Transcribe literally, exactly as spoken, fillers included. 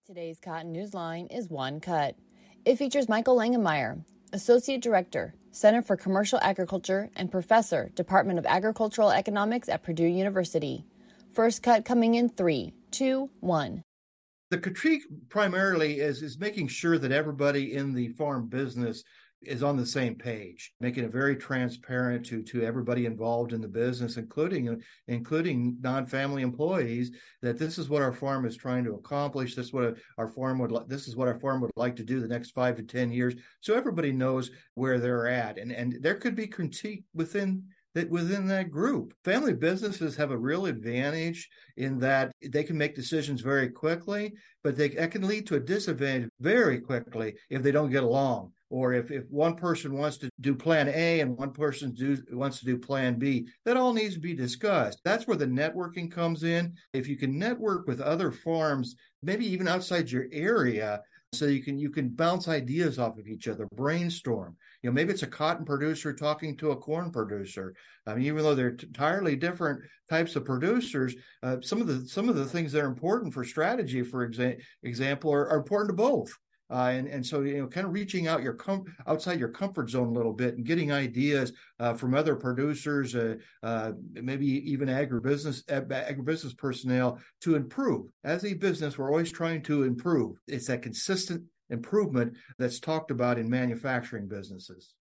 Today's Cotton Newsline is One Cut. It features Michael Langenmeyer, Associate Director, Center for Commercial Agriculture and Professor, Department of Agricultural Economics at Purdue University. First cut coming in three, two, one. The critique primarily is, is making sure that everybody in the farm business is on the same page, making it very transparent to, to everybody involved in the business, including including non-family employees, that this is what our farm is trying to accomplish. This is what our farm would like. This is what our farm would like to do the next five to ten years. So everybody knows where they're at, and and there could be critique within that within that group. Family businesses have a real advantage in that they can make decisions very quickly, but they that can lead to a disadvantage very quickly if they don't get along. Or if, if one person wants to do plan A and one person do, wants to do plan B, that all needs to be discussed. That's where the networking comes in. If you can network with other farms, maybe even outside your area, so you can you can bounce ideas off of each other, brainstorm. You know, maybe it's a cotton producer talking to a corn producer. I mean, even though they're entirely different types of producers, uh, some of the some of the things that are important for strategy, for exa- example, are, are important to both. Uh, and, and so, you know, kind of reaching out your com- outside your comfort zone a little bit and getting ideas uh, from other producers, uh, uh, maybe even agribusiness agribusiness personnel to improve. As a business, we're always trying to improve. It's that consistent improvement that's talked about in manufacturing businesses.